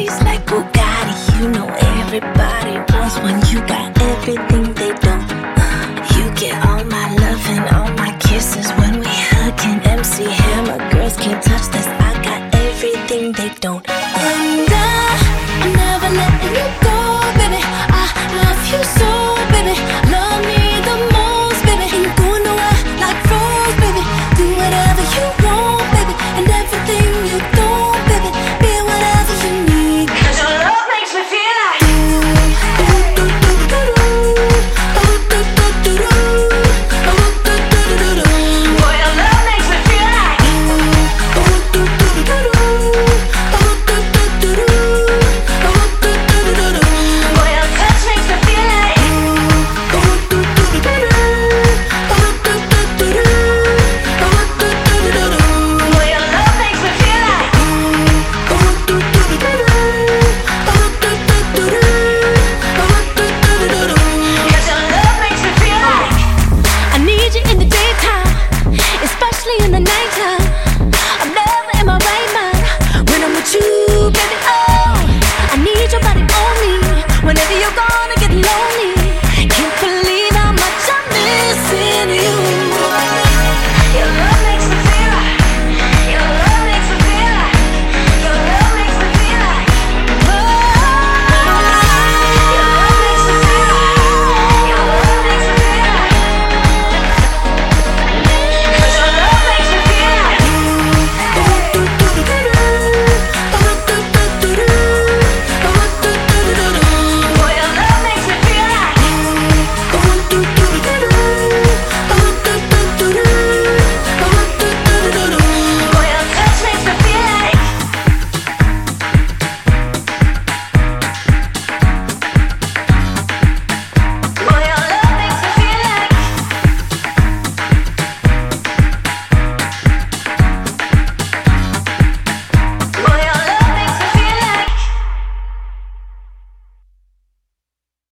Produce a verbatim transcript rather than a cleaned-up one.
bodies like Bugatti. You know everybody wants when you got everything they don't. Uh, you get all my love and all my kisses when we hugging. M C Hammer, girls can't touch this. I got everything they don't. Uh. And I, I'm never letting you go, baby. I love you so.